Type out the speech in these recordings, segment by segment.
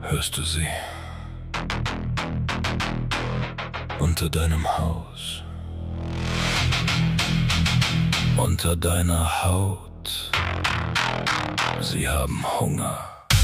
Hörst du sie? Unter deinem Haus, unter deiner Haut. Sie haben Hunger.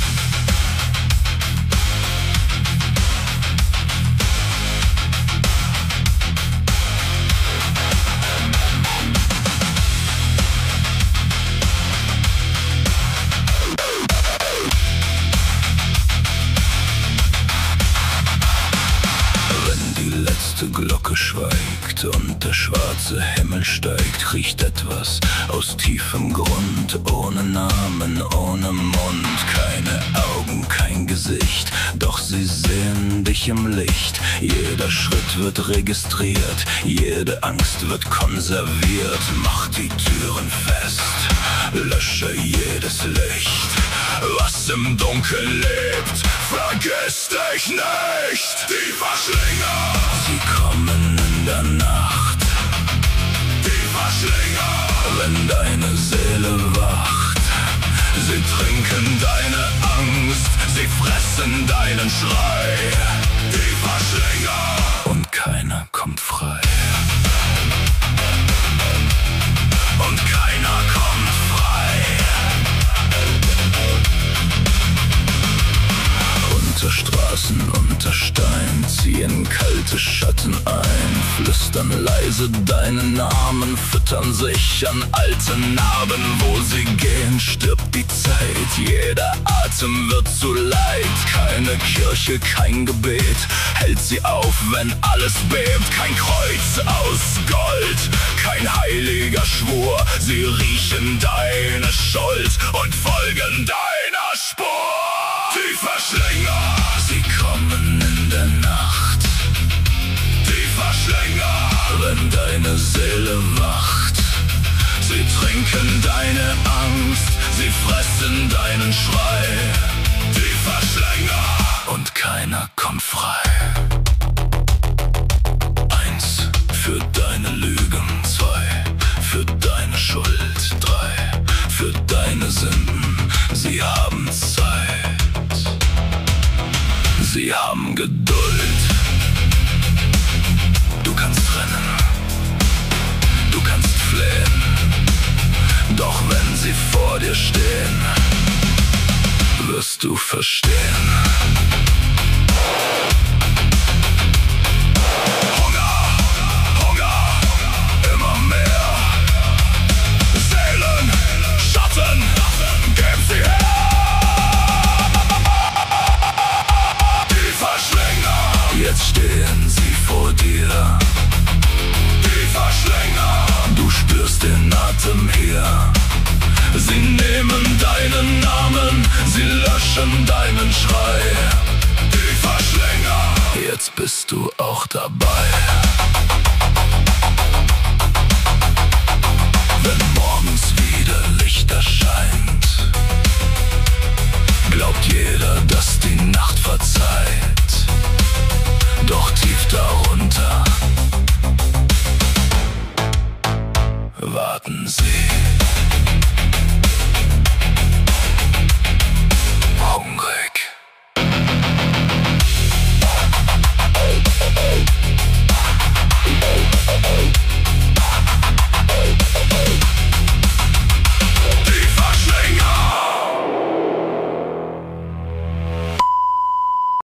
Die Glocke schweigt und der schwarze Himmel steigt, riecht etwas aus tiefem Grund, ohne Namen, ohne Mund, keine Augen, kein Gesicht, doch sie sehen dich im Licht. Jeder Schritt wird registriert, jede Angst wird konserviert. Mach die Türen fest, lösche jedes Licht, was im Dunkeln lebt, vergiss dich nicht. Die Verschlinger, sie kommen in der Nacht. Die Verschlinger, wenn deine Seele wacht. Sie trinken deine Angst, sie fressen deinen Schrei. Die Verschlinger, und keiner kommt frei. Und keiner kommt frei. Unter Straßen, unter Stein ziehen kalte Schatten ein, flüstern leise deinen Namen, füttern sich an alten Narben. Wo sie gehen, stirbt die Zeit, jeder Atem wird zu Leid. Keine Kirche, kein Gebet hält sie auf, wenn alles bebt. Kein Kreuz aus Gold, kein heiliger Schwur. Sie riechen deine Schuld und folgen deiner Spur. Die Verschlinger, sie kommen in der Nacht. Die Verschlinger, wenn deine Seele wacht. Sie trinken deine Angst, sie fressen deinen Schrei. Die Verschlinger, und keiner kommt frei. 1 für deine Lügen, 2 für deine Schuld, 3 für deine Sünden. Sie haben Zeit. Sie haben Geduld. Du kannst rennen, du kannst flehen, doch wenn sie vor dir stehen, wirst du verstehen. Hunger, Hunger, immer mehr. Seelen, Schatten, gib sie her. Jetzt stehen sie vor dir. Die Verschlinger, du spürst den Atem hier. Sie nehmen deinen Namen, sie löschen deinen Schrei. Die Verschlinger, jetzt bist du auch dabei.